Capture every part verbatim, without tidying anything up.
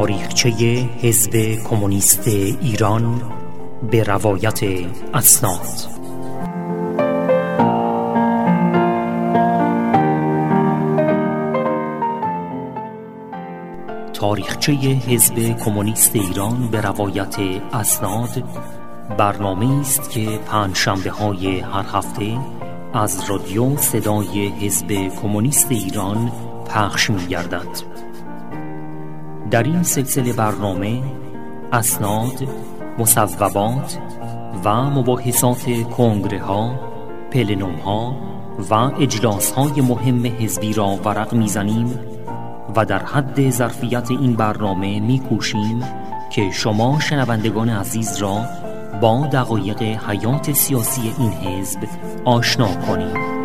تاریخچه حزب کمونیست ایران به روایت اسناد. تاریخچه حزب کمونیست ایران به روایت اسناد برنامه است که پنجشنبه های هر هفته از رادیو صدای حزب کمونیست ایران پخش می گردد. در این سلسله برنامه اسناد، مصوبات و مباحثات کنگره ها، پلنوم ها و اجلاس های مهم حزبی را ورق می زنیم و در حد ظرفیت این برنامه می کوشیم که شما شنوندگان عزیز را با دقایق حیات سیاسی این حزب آشنا کنیم.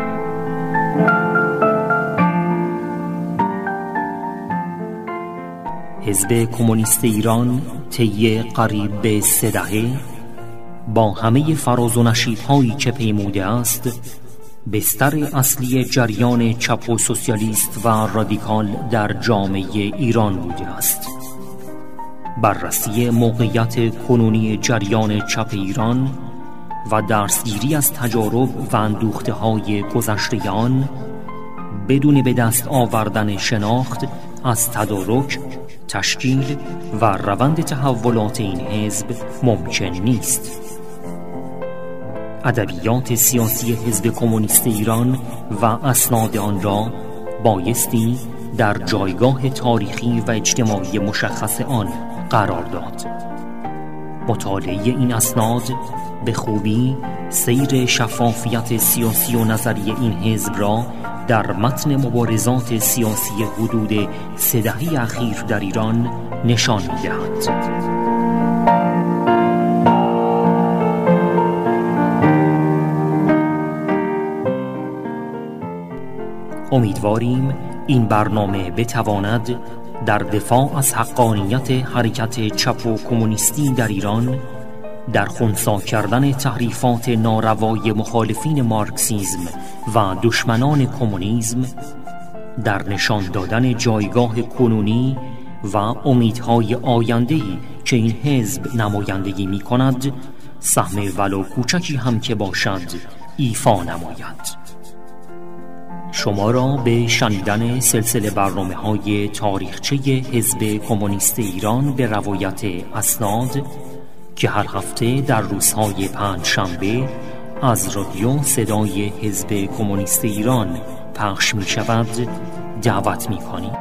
حزب کمونیست ایران طی قریب به سه دهه با همه فراز و نشیب‌هایی که پیموده است، بستر اصلی جریان چپ و سوسیالیست و رادیکال در جامعه ایران بوده است. بررسی موقعیت کنونی جریان چپ ایران و درسگیری از تجارب و اندوخته‌های گذشته آن بدون به دست آوردن شناخت از تدارک، تشکیل و روند تحولات این حزب ممکن نیست. ادبیات سیاسی حزب کمونیست ایران و اسناد آن را بایستی در جایگاه تاریخی و اجتماعی مشخص آن قرار داد. مطالعه این اسناد به خوبی سیر شفافیت سیاسی و نظری این حزب را در متن مبارزات سیاسی حدود سه دهه اخیر در ایران نشان می‌دهد. امیدواریم این برنامه بتواند در دفاع از حقانیت حرکت چپ و کمونیستی در ایران، در خنثی کردن تحریفات ناروای مخالفین مارکسیسم و دشمنان کمونیسم، در نشان دادن جایگاه کنونی و امیدهای آینده‌ای که این حزب نمایندگی می‌کند، سهم ولو کوچکی هم که باشد ایفا نماید. شما را به شنیدن سلسله برنامه‌های تاریخچه حزب کمونیست ایران به روایت اسناد که هر هفته در روزهای پنجشنبه از رادیو صدای حزب کمونیست ایران پخش می شود دعوت می کنیم.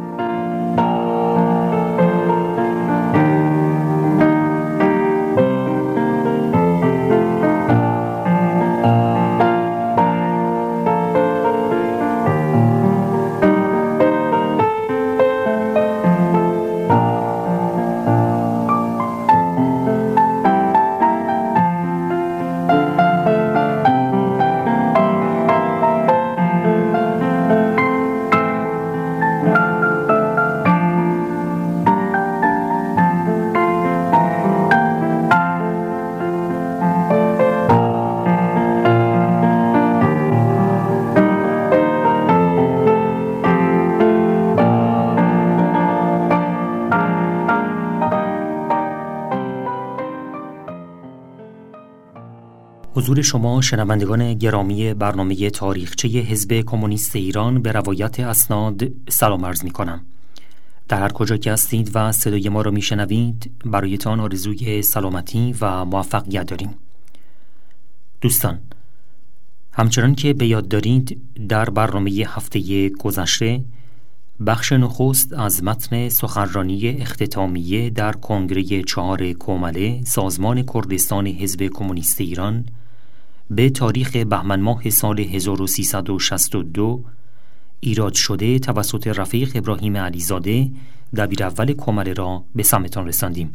حضور شما شنوندگان گرامی برنامه تاریخچه حزب کمونیست ایران به روایت اسناد سلام عرض می کنم. در هر کجا که هستید و صدای ما را می شنوید، برایتان آرزوی سلامتی و موفقیت داریم. دوستان، همچنان که به یاد دارید، در برنامه هفته گذشته بخش نخست از متن سخنرانی اختتامیه در کنگره چهار کومله سازمان کردستان حزب کمونیست ایران به تاریخ بهمن ماه سال هزار و سیصد و شصت و دو ایراد شده توسط رفیق ابراهیم علیزاده دبیر اول کومله را به سمتان رساندیم.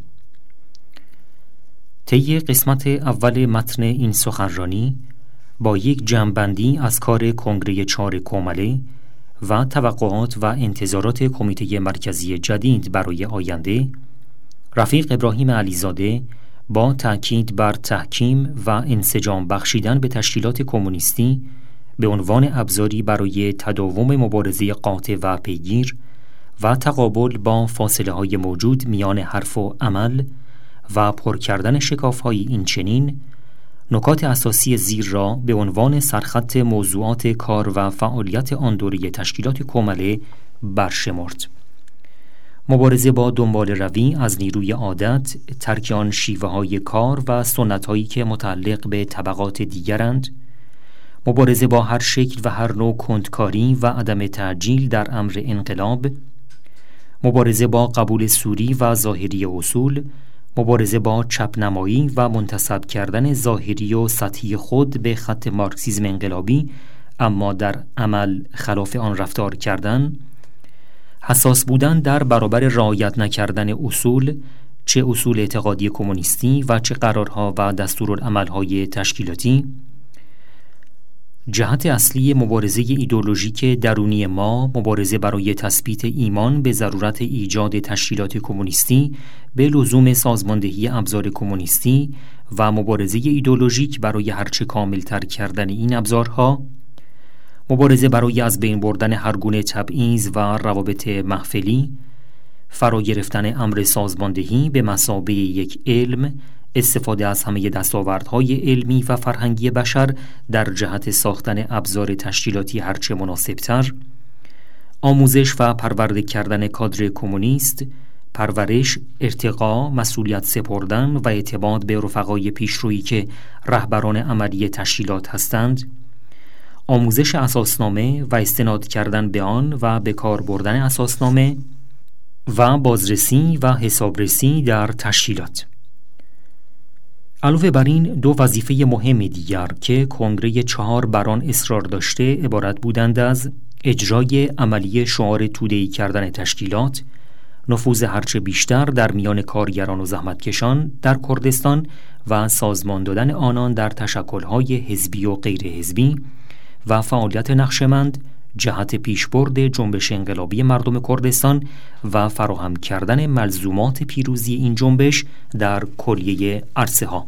طی قسمت اول متن این سخنرانی با یک جمع‌بندی از کار کنگره چهار کومله و توقعات و انتظارات کمیته مرکزی جدید برای آینده، رفیق ابراهیم علیزاده با تأکید بر تحکیم و انسجام بخشیدن به تشکیلات کمونیستی به عنوان ابزاری برای تداوم مبارزه قاطع و پیگیر و تقابل با فاصله های موجود میان حرف و عمل و پر کردن شکاف های این چنین، نکات اساسی زیر را به عنوان سرخط موضوعات کار و فعالیت آن دوره تشکیلات کومله برشمرد. مبارزه با دنبال روی از نیروی عادت، ترک آن شیوه های کار و سنت هایی که متعلق به طبقات دیگرند، مبارزه با هر شکل و هر نوع کندکاری و عدم تعجیل در امر انقلاب، مبارزه با قبول سوری و ظاهری اصول، مبارزه با چپنمایی و منتسب کردن ظاهری و سطحی خود به خط مارکسیسم انقلابی اما در عمل خلاف آن رفتار کردن، حساس بودن در برابر رعایت نکردن اصول، چه اصول اعتقادی کمونیستی و چه قرارها و دستورالعملهای تشکیلاتی. جهت اصلی مبارزه ایدئولوژیک درونی ما، مبارزه برای تثبیت ایمان به ضرورت ایجاد تشکیلات کمونیستی به لزوم سازماندهی ابزار کمونیستی و مبارزه ایدئولوژیک برای هرچه کاملتر کردن این ابزارها، مبارزه برای از بین بردن هر گونه تبعیض و روابط محفلی، فرا گرفتن امر سازماندهی به مثابه یک علم، استفاده از همه دستاوردهای علمی و فرهنگی بشر در جهت ساختن ابزار تشکیلاتی هرچه مناسبتر، آموزش و پرورده کردن کادر کمونیست، پرورش، ارتقا، مسئولیت سپردن و اعتماد به رفقای پیشرویی که رهبران عملی تشکیلات هستند، آموزش اساسنامه و استناد کردن به آن و به کار بردن اساسنامه و بازرسی و حسابرسی در تشکیلات. علاوه بر این، دو وظیفه مهم دیگر که کنگره چهار بر آن اصرار داشته عبارت بودند از اجرای عملی شعار توده‌ای کردن تشکیلات، نفوذ هرچه بیشتر در میان کارگران و زحمتکشان در کردستان و سازمان دادن آنان در تشکل‌های حزبی و غیر حزبی و فعالیت نقشمند جهت پیشبرد جنبش انقلابی مردم کردستان و فراهم کردن ملزومات پیروزی این جنبش در کلیه عرصه ها.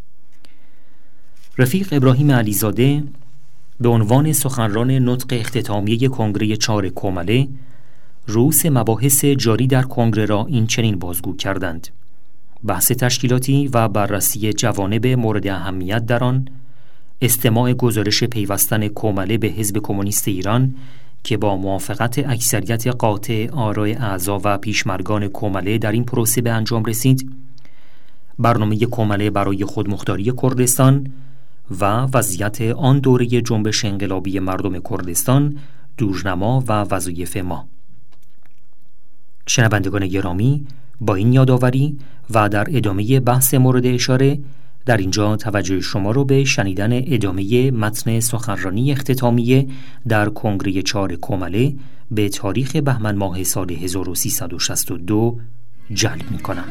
رفیق ابراهیم علیزاده به عنوان سخنران نطق اختتامیه کنگره چهار کومله رؤوس مباحث جاری در کنگره را این چنین بازگو کردند: بحث تشکیلاتی و بررسی جوانب مورد اهمیت در آن، استماع گزارش پیوستن کومله به حزب کمونیست ایران که با موافقت اکثریت قاطع آراء اعضا و پیشمرگان کومله در این پروسه به انجام رسید، برنامه کومله برای خودمختاری کردستان و وضعیت آن دوره جنبش انقلابی مردم کردستان، دورنما و وظایف ما. شنوندگان گرامی، با این یادآوری و در ادامه بحث مورد اشاره در اینجا توجه شما رو به شنیدن ادامه متن سخنرانی اختتامیه در کنگره چهار کومله به تاریخ بهمن ماه سال هزار و سیصد و شصت و دو جلب می کنم.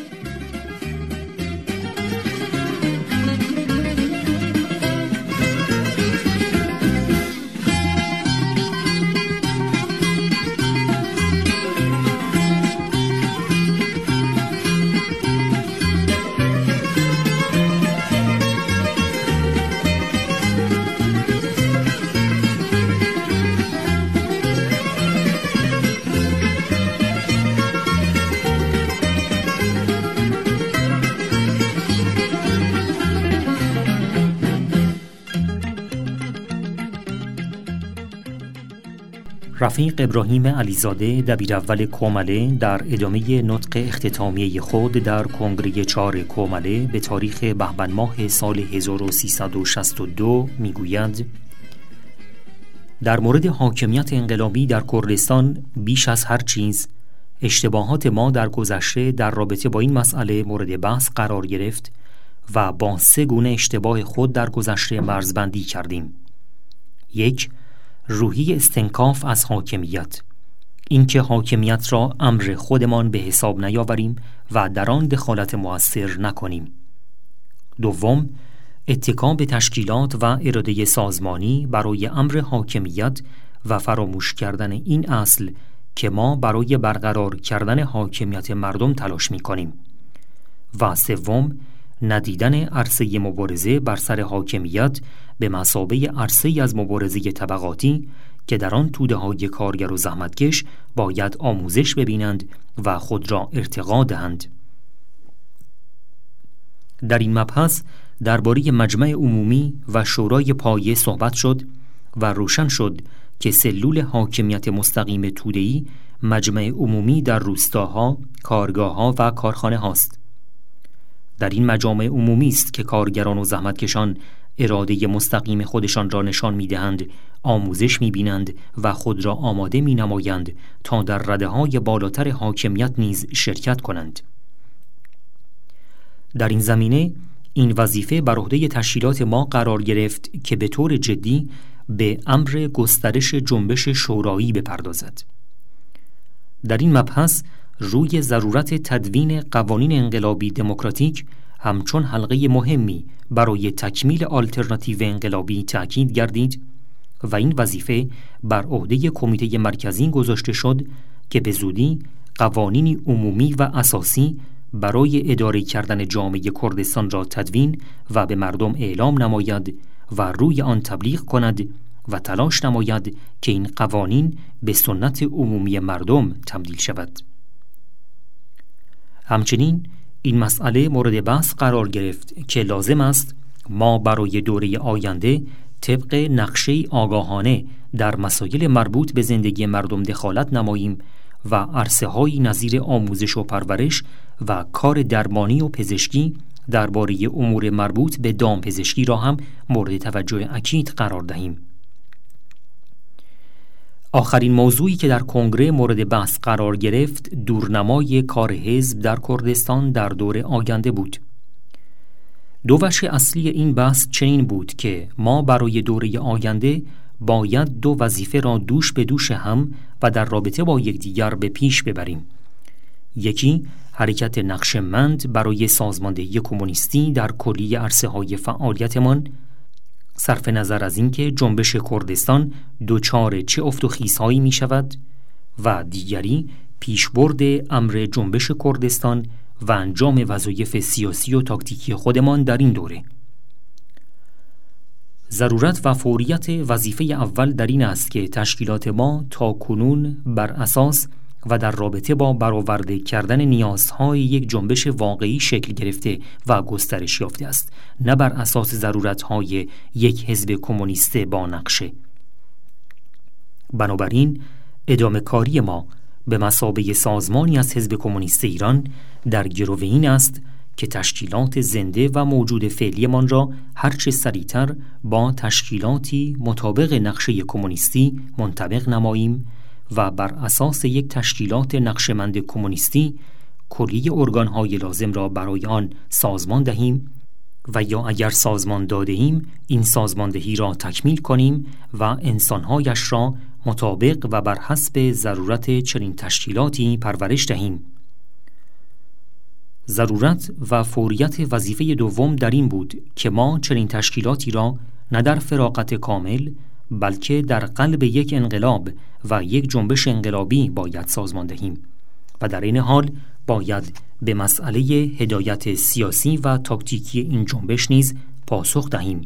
رفیق ابراهیم علیزاده دبیر اول کومله در ادامه نطق اختتامیه خود در کنگره چهار کومله به تاریخ بهمن ماه سال هزار و سیصد و شصت و دو میگوید: در مورد حاکمیت انقلابی در کردستان بیش از هر چیز اشتباهات ما در گذشته در رابطه با این مسئله مورد بحث قرار گرفت و با سه گونه اشتباه خود در گذشته مرزبندی کردیم. یک، روحی استنکاف از حاکمیت، اینکه حاکمیت را امر خودمان به حساب نیاوریم و در آن دخالت مؤثر نکنیم. دوم، اتکا به تشکیلات و اراده سازمانی برای امر حاکمیت و فراموش کردن این اصل که ما برای برقرار کردن حاکمیت مردم تلاش می کنیم. و سوم، ندیدن عرصه مبارزه بر سر حاکمیت به مثابه عرصه از مبارزه طبقاتی که در آن توده‌های کارگر و زحمتکش باید آموزش ببینند و خود را ارتقا دهند. در این مبحث درباره مجمع عمومی و شورای پایه صحبت شد و روشن شد که سلول حاکمیت مستقیم توده‌ای مجمع عمومی در روستاها، کارگاه‌ها و کارخانه هاست. در این مجامع عمومی است که کارگران و زحمتکشان اراده مستقیم خودشان را نشان می‌دهند، آموزش می‌بینند و خود را آماده می‌نمایند تا در رده‌های بالاتر حاکمیت نیز شرکت کنند. در این زمینه این وظیفه بر عهده تشکیلات ما قرار گرفت که به طور جدی به امر گسترش جنبش شورایی بپردازد. در این مبحث روی ضرورت تدوین قوانین انقلابی دموکراتیک همچون حلقه مهمی برای تکمیل آلترناتیو انقلابی تأکید گردید و این وظیفه بر عهده کمیته مرکزی گذاشته شد که به زودی قوانینی عمومی و اساسی برای اداره کردن جامعه کردستان را تدوین و به مردم اعلام نماید و روی آن تبلیغ کند و تلاش نماید که این قوانین به سنت عمومی مردم تبدیل شود. همچنین این مسئله مورد بحث قرار گرفت که لازم است ما برای دوره آینده طبق نقشه آگاهانه در مسائل مربوط به زندگی مردم دخالت نماییم و عرصه‌هایی نظیر آموزش و پرورش و کار درمانی و پزشکی درباره امور مربوط به دامپزشکی را هم مورد توجه اکید قرار دهیم. آخرین موضوعی که در کنگره مورد بحث قرار گرفت دورنمای کار حزب در کردستان در دوره آینده بود. دو وجه اصلی این بحث چنین بود که ما برای دوره آینده باید دو وظیفه را دوش به دوش هم و در رابطه با یکدیگر به پیش ببریم. یکی حرکت نقشه‌مند برای سازماندهی کمونیستی در کلیه عرصه‌های فعالیتمان، صرف نظر از اینکه جنبش کردستان دوچار چه افت و خیزهایی می شود، و دیگری پیشبرد امر جنبش کردستان و انجام وظایف سیاسی و تاکتیکی خودمان در این دوره. ضرورت و فوریت وظیفه اول در این است که تشکیلات ما تا کنون بر اساس و در رابطه با برآورده کردن نیازهای یک جنبش واقعی شکل گرفته و گسترش یافته است، نه بر اساس ضرورتهای یک حزب کمونیست با نقشه. بنابراین ادامه کاری ما به مثابه سازمانی از حزب کمونیست ایران در گرو این است که تشکیلات زنده و موجود فعلیمان را هرچه سریعتر با تشکیلاتی مطابق نقشه کمونیستی منطبق نماییم و بر اساس یک تشکیلات نقشه‌مند کمونیستی کلیه ارگان‌های لازم را برای آن سازمان دهیم و یا اگر سازمان داده‌ایم این سازماندهی را تکمیل کنیم و انسان‌هایش را مطابق و بر حسب ضرورت چنین تشکیلاتی پرورش دهیم. ضرورت و فوریت وظیفه دوم در این بود که ما چنین تشکیلاتی را نه در فراغت کامل بلکه در قلب یک انقلاب و یک جنبش انقلابی باید سازمان دهیم و در این حال باید به مسئله هدایت سیاسی و تاکتیکی این جنبش نیز پاسخ دهیم.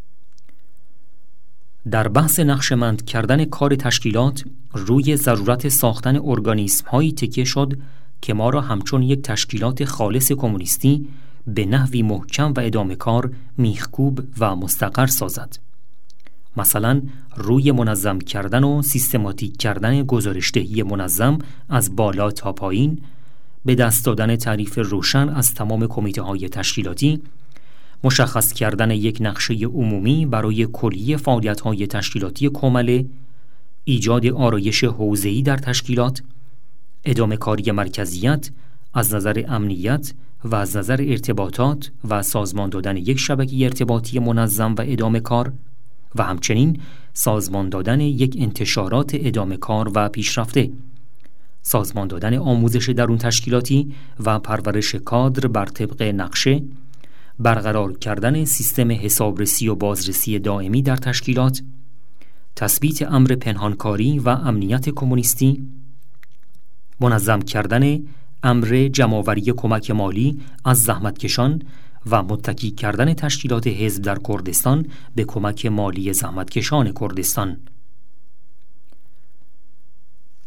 در بحث نقشه‌مند کردن کار تشکیلات روی ضرورت ساختن ارگانیسم هایی تکیه شد که ما را همچون یک تشکیلات خالص کمونیستی به نحوی محکم و ادامه کار میخکوب و مستقر سازد. مثلا روی منظم کردن و سیستماتیک کردن گزارشدهی منظم از بالا تا پایین، به دست دادن تعریف روشن از تمام کمیته های تشکیلاتی، مشخص کردن یک نقشه عمومی برای کلیه فعالیت های تشکیلاتی کامله، ایجاد آرایش حوزه‌ای در تشکیلات، ادامه کاری مرکزیت از نظر امنیت و از نظر ارتباطات و سازمان دادن یک شبکه ارتباطی منظم و ادامه کار و همچنین سازمان دادن یک انتشارات ادامه کار و پیشرفته، سازمان دادن آموزش درون تشکیلاتی و پرورش کادر بر طبق نقشه، برقرار کردن سیستم حسابرسی و بازرسی دائمی در تشکیلات، تثبیت امر پنهانکاری و امنیت کمونیستی، منظم کردن امر جمع‌آوری کمک مالی از زحمتکشان و متکی کردن تشکیلات حزب در کردستان به کمک مالی زحمتکشان کردستان.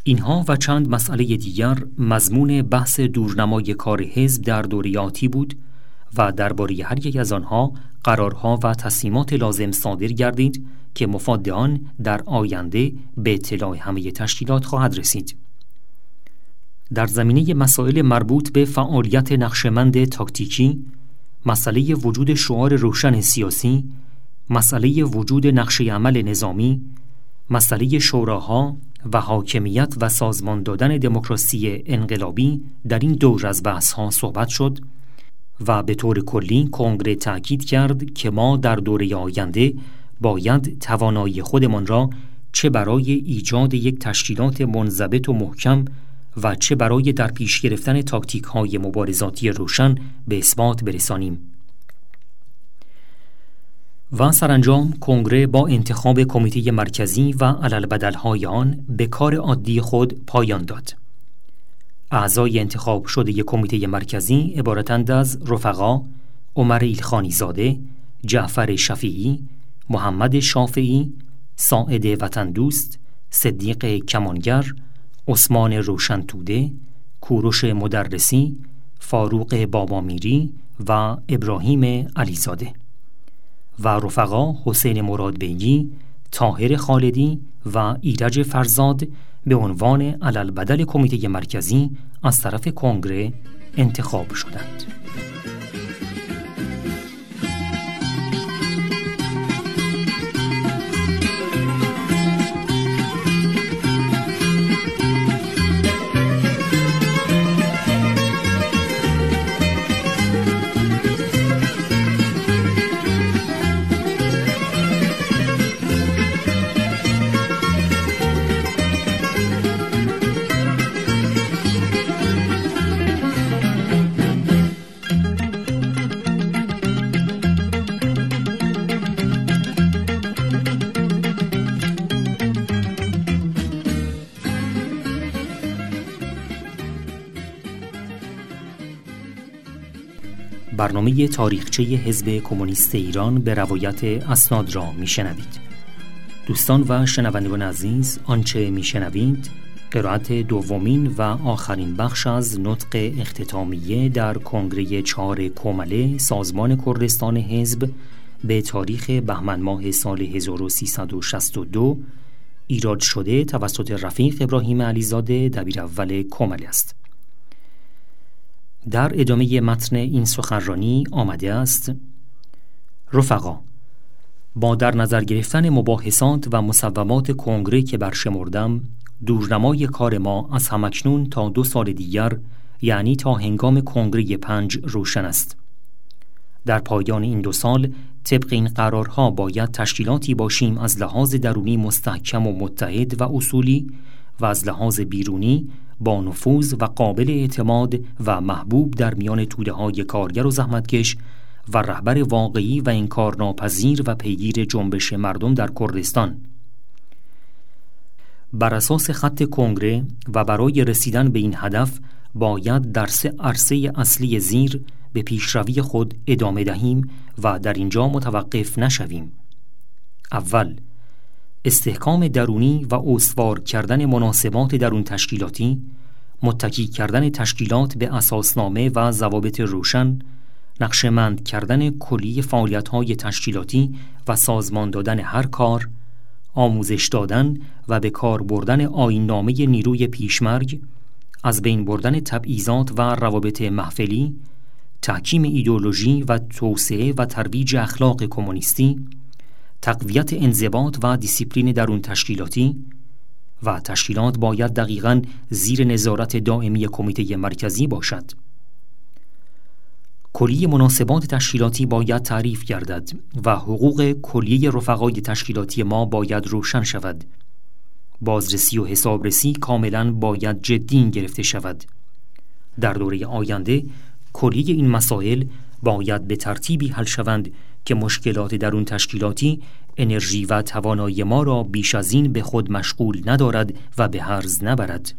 اینها و چند مسئله دیگر مضمون بحث دورنمای کار حزب در دوره آتی بود و درباره هر یک از آنها قرارها و تصمیمات لازم صادر گردید که مفاد آن در آینده به اطلاع همه تشکیلات خواهد رسید. در زمینه مسائل مربوط به فعالیت نقشمند تاکتیکی، مسئله وجود شعار روشن سیاسی، مسئله وجود نقشه عمل نظامی، مسئله شوراها و حاکمیت و سازمان دادن دموکراسی انقلابی در این دور از بحث‌ها صحبت شد و به طور کلی کنگره تأکید کرد که ما در دوره آینده باید توانایی خودمان را چه برای ایجاد یک تشکیلات منضبط و محکم و چه برای در پیش گرفتن تاکتیک‌های مبارزاتی روشن به اثبات برسانیم. و سرانجام کنگره با انتخاب کمیته مرکزی و علالبدل‌های آن به کار عادی خود پایان داد. اعضای انتخاب شده کمیته مرکزی عبارتند از رفقا عمر ایلخانی زاده، جعفر شفیعی، محمد شافعی، ساعد وطن دوست، صدیق کمانگر، عثمان روشنتوده، کوروش مدرسی، فاروق بابامیری و ابراهیم علیزاده و رفقا حسین مرادبیگی، طاهر خالدی و ایرج فرزاد به عنوان علالبدل کمیته مرکزی از طرف کنگره انتخاب شدند. برنامه تاریخچه حزب کمونیست ایران به روایت اسناد را میشنوید. دوستان و شنوندگان عزیز، آنچه میشنوید قرائت دومین و آخرین بخش از نطق اختتامیه در کنگره چهار کمله سازمان کردستان حزب به تاریخ بهمن ماه سال هزار و سیصد و شصت و دو ایراد شده توسط رفیق ابراهیم علیزاده دبیر اول کمله است. در ادامه متن این سخنرانی آمده است: رفقا، با در نظر گرفتن مباحثات و مصوبات کنگره که برشمردم، دورنمای کار ما از همکنون تا دو سال دیگر، یعنی تا هنگام کنگره پنج، روشن است. در پایان این دو سال طبق این قرارها باید تشکیلاتی باشیم از لحاظ درونی مستحکم و متحد و اصولی و از لحاظ بیرونی با نفوذ و قابل اعتماد و محبوب در میان توده‌های کارگر و زحمتکش و رهبر واقعی و انکارناپذیر و پیگیر جنبش مردم در کردستان. بر اساس خط کنگره و برای رسیدن به این هدف باید در سه عرصه اصلی زیر به پیشروی خود ادامه دهیم و در اینجا متوقف نشویم. اول، استحکام درونی و استوار کردن مناسبات درون تشکیلاتی، متکی کردن تشکیلات به اساسنامه و ضوابط روشن، نقشه‌مند کردن کلی فعالیت‌های تشکیلاتی و سازمان دادن هر کار، آموزش دادن و به کار بردن آیین‌نامه نیروی پیشمرگ، از بین بردن تبعیضات و روابط محفلی، تحکیم ایدئولوژی و توسعه و ترویج اخلاق کمونیستی، تقویت انضباط و دیسیپلین درون تشکیلاتی و تشکیلات باید دقیقاً زیر نظارت دائمی کمیته مرکزی باشد. کلیه مناسبات تشکیلاتی باید تعریف گردد و حقوق کلیه رفقای تشکیلاتی ما باید روشن شود. بازرسی و حسابرسی کاملاً باید جدی گرفته شود. در دوره آینده کلیه این مسائل باید به ترتیبی حل شوند که مشکلات درون تشکیلاتی انرژی و توانایی ما را بیش از این به خود مشغول ندارد و به هرز نبرد.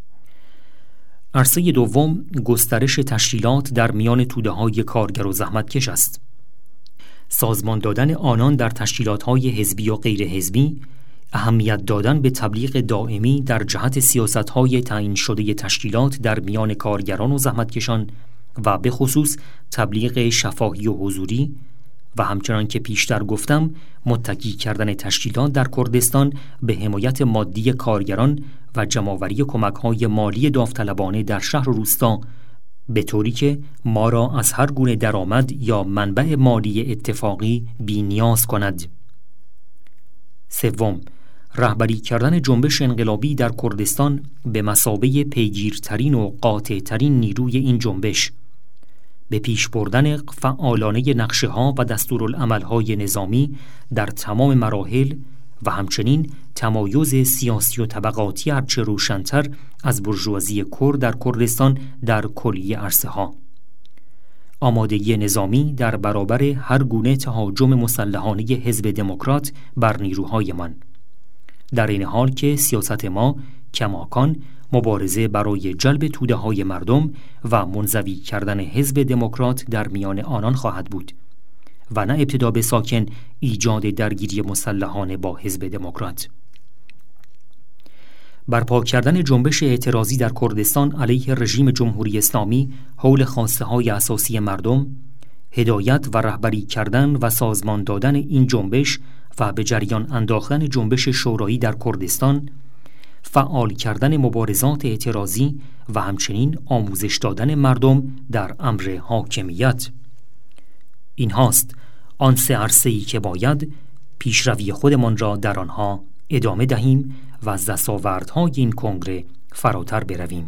عرصه دوم، گسترش تشکیلات در میان توده‌های کارگر و زحمتکش است. سازمان دادن آنان در تشکیلات‌های حزبی و غیر حزبی اهمیت دادن به تبلیغ دائمی در جهت سیاست‌های تعیین شده تشکیلات در میان کارگران و زحمتکشان و به خصوص تبلیغ شفاهی و حضوری و همچنان که پیشتر گفتم متکی کردن تشکیلات در کردستان به حمایت مادی کارگران و جمع‌آوری کمک‌های مالی داوطلبانه در شهر و روستا، به طوری که ما را از هر گونه درآمد یا منبع مالی اتفاقی بی‌نیاز کند. سوم، رهبری کردن جنبش انقلابی در کردستان به مثابه پیگیرترین و قاطعترین نیروی این جنبش، به پیش بردن فعالانه نقشه‌ها و دستورالعمل‌های نظامی در تمام مراحل و همچنین تمایز سیاسی و طبقاتی هرچه روشن‌تر از بورژوازی کرد در کردستان در کلیه عرصه‌ها. آمادگی نظامی در برابر هر گونه تهاجم مسلحانه حزب دموکرات بر نیروهایمان، در این حال که سیاست ما کماکان مبارزه برای جلب توده‌های مردم و منزوی کردن حزب دموکرات در میان آنان خواهد بود و نه ابتدا به ساکن ایجاد درگیری مسلحانه با حزب دموکرات. برپا کردن جنبش اعتراضی در کردستان علیه رژیم جمهوری اسلامی حول خواسته‌های اساسی مردم، هدایت و رهبری کردن و سازمان دادن این جنبش و به جریان انداختن جنبش شورایی در کردستان، فعال کردن مبارزات اعتراضی و همچنین آموزش دادن مردم در امر حاکمیت. این هاست آن سه عرصه‌ای که باید پیشروی خودمان را در آنها ادامه دهیم و از دستاوردهای این کنگره فراتر برویم.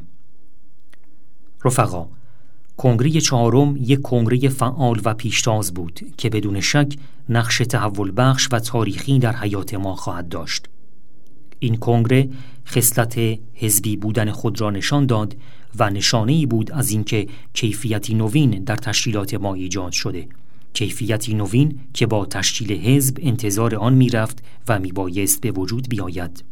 رفقا، کنگره چهارم یک کنگره فعال و پیشتاز بود که بدون شک نقش تحول بخش و تاریخی در حیات ما خواهد داشت. این کنگره خصلت حزبی بودن خود را نشان داد و نشانه‌ای بود از اینکه کیفیتی نوین در تشکیلات ما ایجاد شده، کیفیتی نوین که با تشکیل حزب انتظار آن میرفت و میبایست به وجود بیاید.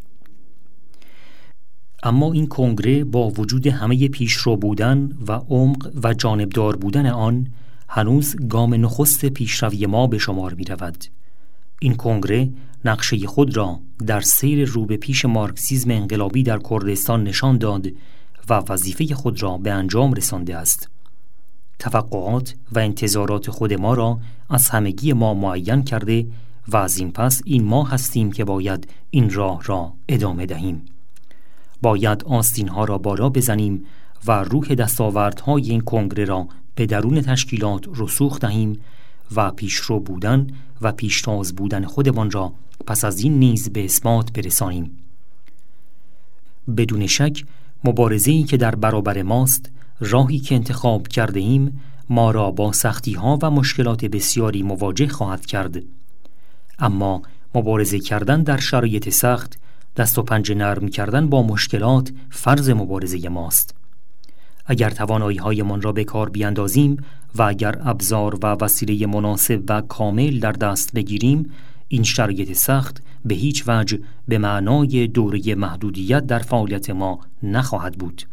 اما این کنگره با وجود همه پیشرو بودن و عمق و جانبدار بودن آن هنوز گام نخست پیشروی ما به شمار می رود. این کنگره نقشه خود را در سیر رو به پیش مارکسیسم انقلابی در کردستان نشان داد و وظیفه خود را به انجام رسانده است. توقعات و انتظارات خود ما را از همگی ما معین کرده و از این پس این ما هستیم که باید این راه را ادامه دهیم. باید آستین‌ها را بالا بزنیم و روح دستاوردهای این کنگره را به درون تشکیلات رسوخ دهیم و پیشرو بودن و پیشتاز بودن خودمان را پس از این نیز به اثبات برسانیم. بدون شک مبارزه‌ای که در برابر ماست، راهی که انتخاب کرده ایم، ما را با سختی‌ها و مشکلات بسیاری مواجه خواهد کرد. اما مبارزه کردن در شرایط سخت، دست و پنجه نرم کردن با مشکلات فرض مبارزه ماست. اگر توانایی‌هایمان را به کار بیاندازیم و اگر ابزار و وسیله مناسب و کامل در دست بگیریم، این شرایط سخت به هیچ وجه به معنای دوره محدودیت در فعالیت ما نخواهد بود.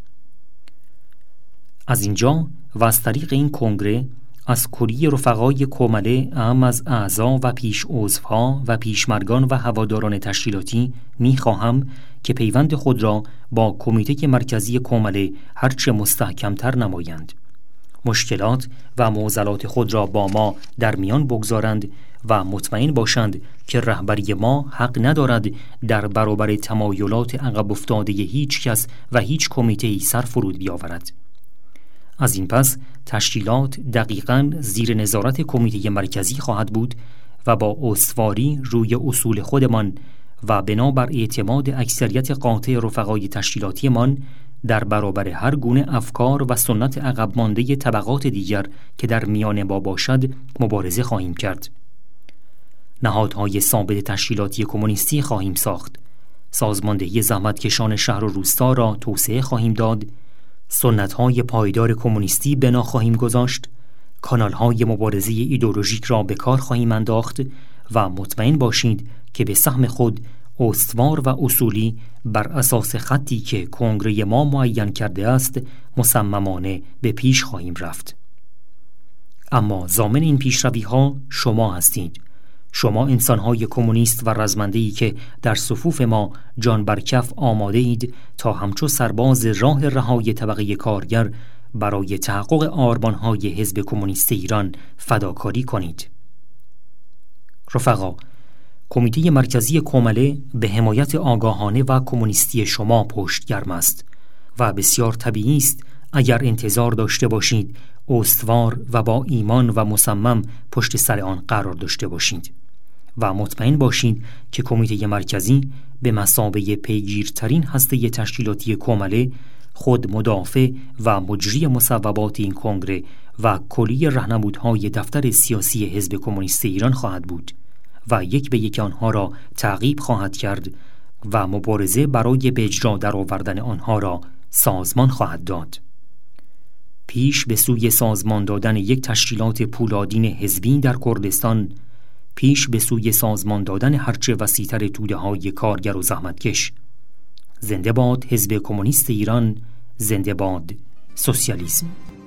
از اینجا و از طریق این کنگره از کلیه رفقای کومله، اعم از اعضا و پیش عضوها و پیشمرگان و هواداران تشکیلاتی می‌خواهم که پیوند خود را با کمیته مرکزی کومله هرچه مستحکم‌تر نمایند، مشکلات و معضلات خود را با ما در میان بگذارند و مطمئن باشند که رهبری ما حق ندارد در برابر تمایلات عقب افتاده هیچ کس و هیچ کمیته‌ای سر فرود بیاورد. از این پس تشکیلات دقیقاً زیر نظارت کمیته مرکزی خواهد بود و با استواری روی اصول خودمان و بنابر اعتماد اکثریت قاطع رفقای تشکیلاتی من در برابر هر گونه افکار و سنت عقب مانده طبقات دیگر که در میان ما باشد مبارزه خواهیم کرد. نهادهای ثابت تشکیلاتی کمونیستی خواهیم ساخت، سازماندهی زحمتکشان شهر و روستا را توسعه خواهیم داد، سنت‌های پایدار کمونیستی بنا خواهیم گذاشت، کانال‌های مبارزه ایدئولوژیک را به کار خواهیم انداخت و مطمئن باشید که به سهم خود استوار و اصولی بر اساس خطی که کنگره ما معین کرده است مصممانه به پیش خواهیم رفت. اما ضامن این پیشروی‌ها شما هستید، شما انسان‌های کمونیست و رزمنده‌ای که در صفوف ما جان بر کف آماده اید تا همچو سرباز راه رهای طبقه کارگر برای تحقق آرمان‌های حزب کمونیست ایران فداکاری کنید. رفقا، کمیته مرکزی کومله به حمایت آگاهانه و کمونیستی شما پشتگرم است و بسیار طبیعی است اگر انتظار داشته باشید استوار و با ایمان و مصمم پشت سر آن قرار داشته باشید و مطمئن باشید که کمیته مرکزی به مثابه پیگیرترین هسته تشکیلاتی کومله خود مدافع و مجری مصوبات این کنگره و کلیه راهنمودهای دفتر سیاسی حزب کمونیست ایران خواهد بود و یک به یک آنها را تعقیب خواهد کرد و مبارزه برای به اجرا درآوردن آنها را سازمان خواهد داد. پیش به سوی سازمان دادن یک تشکیلات پولادین حزبی در کردستان، پیش به سوی سازمان دادن هرچه وسیع‌تر توده‌های کارگر و زحمتکش. زنده باد حزب کمونیست ایران، زنده باد سوسیالیسم.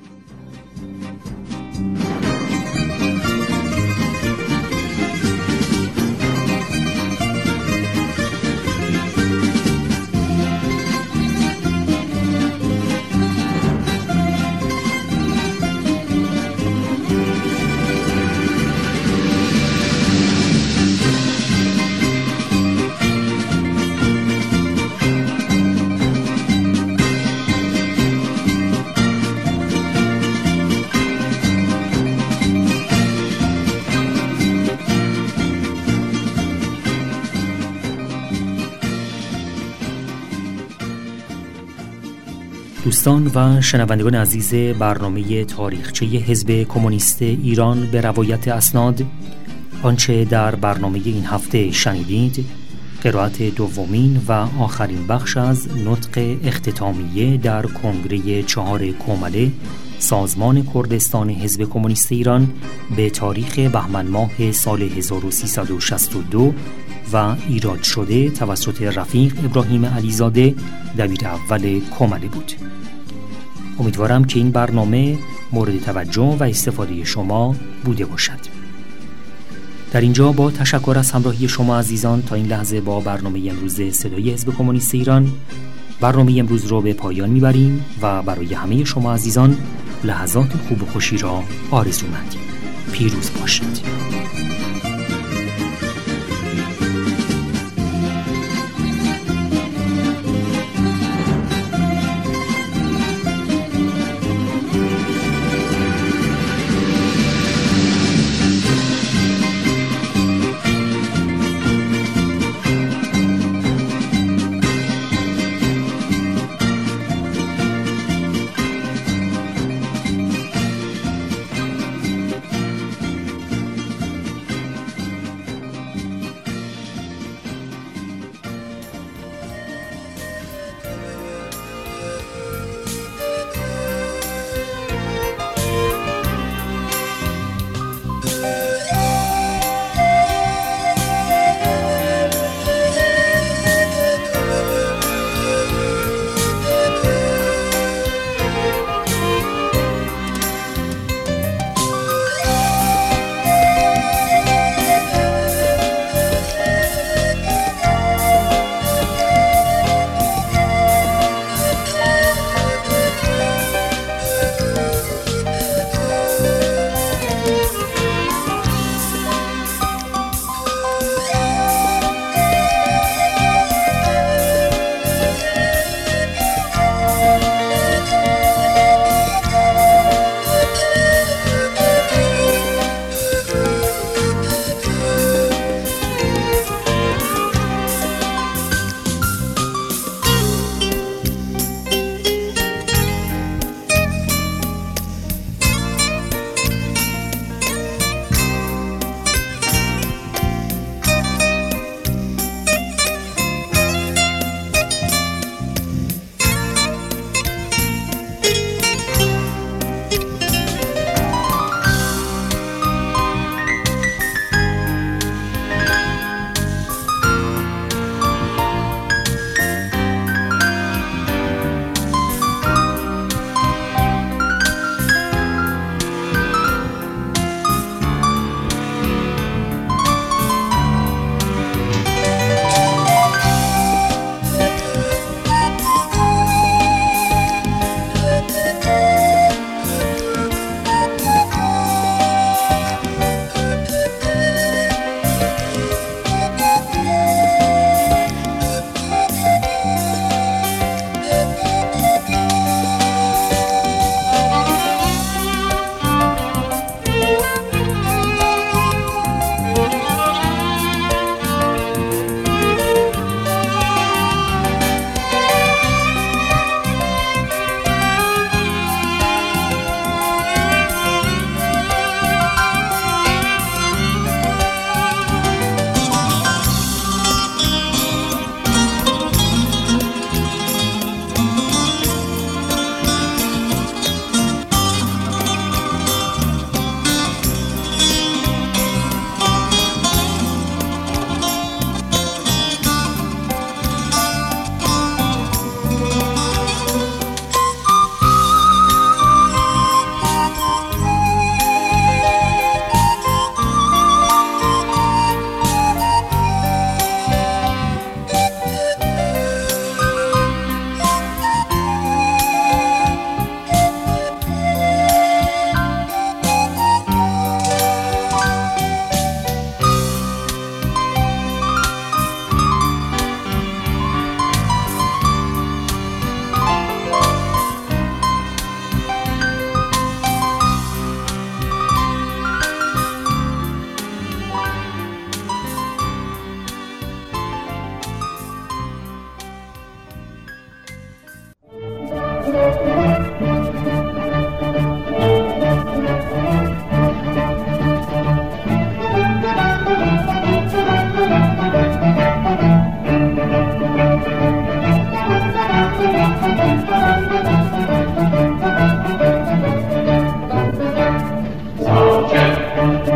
دوستان و شنوندگان عزیز برنامه تاریخچه حزب کمونیست ایران به روایت اسناد، آنچه در برنامه این هفته شنیدید قرائت دومین و آخرین بخش از نطق اختتامیه در کنگره چهار کومله سازمان کردستان حزب کمونیست ایران به تاریخ بهمن ماه سال هزار و سیصد و شصت و دو و ایراد شده توسط رفیق ابراهیم علیزاده دبیر اول کومله بود. امیدوارم که این برنامه مورد توجه و استفاده شما بوده باشد. در اینجا با تشکر از همراهی شما عزیزان تا این لحظه با برنامه امروز صدای حزب کمونیست ایران برنامه امروز رو به پایان میبریم و برای همه شما عزیزان لحظات خوب و خوشی را آرزو مندیم. پیروز باشید.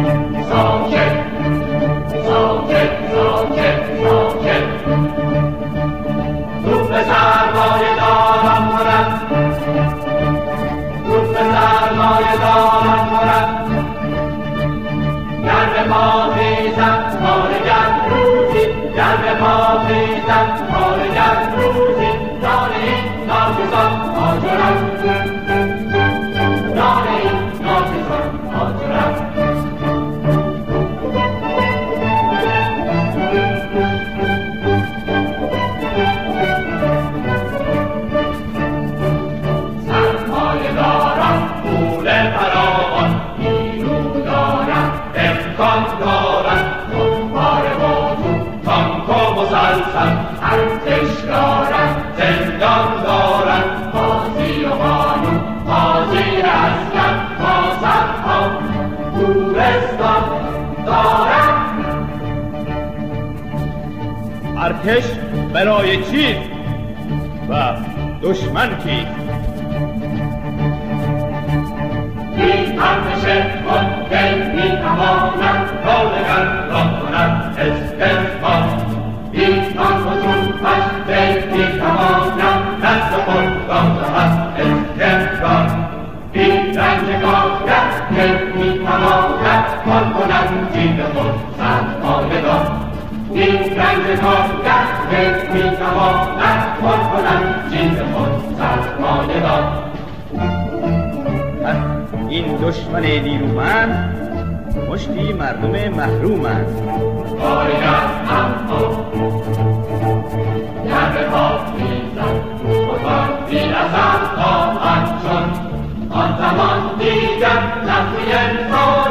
ساکت ساکت ساکت ساکت توپ سرمایه داران مرد توپ سرمایه داران مرد گر به ما خیزد کارگر روزی گر به ما خیزد کارگر روزی جان این ناچیزان آجرد جان این ناچیزان آجرد سرمایه داران پول فراوان نیرو دارن امکان دارن خودکار موجود تانک و مسلسل ارتش دارن زندان دارن قاضی و قانون قاضی اسکر بازرها گورستان دارن ارتش برای چی و دشمن کی؟ این ارتش مدل میتواند رادگر را کند استثبات این آن وجودش دل میتواند دست خود را دهد استقرار این رنج کارگر دل میتواند کار کند جیب خود سرمایه دار این رنج کارگر دل میتواند کار کند جیب خود سرمایه دار این دشمن نیرومند مشتی مردم محرومند کارگر اما گر به پا میزد خودان بی اثر خواهد شد آن زمان دیگر نفی انسان